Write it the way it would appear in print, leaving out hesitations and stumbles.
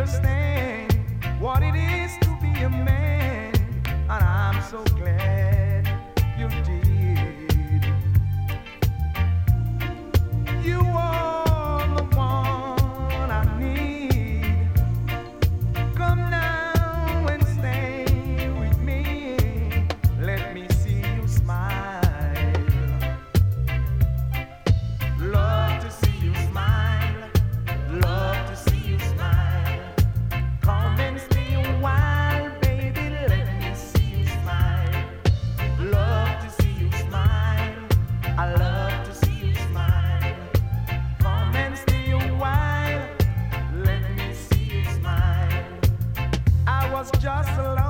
understand what it is to be a man, and I'm so glad you did. You are the one I need. Come now and stay with me. Let me see you smile. Love to see you smile. Love to see you smile. Come and stay a while, baby. Let me see you smile. Love to see you smile. I love to see you smile. Come and stay a while. Let me see you smile. I was just alone.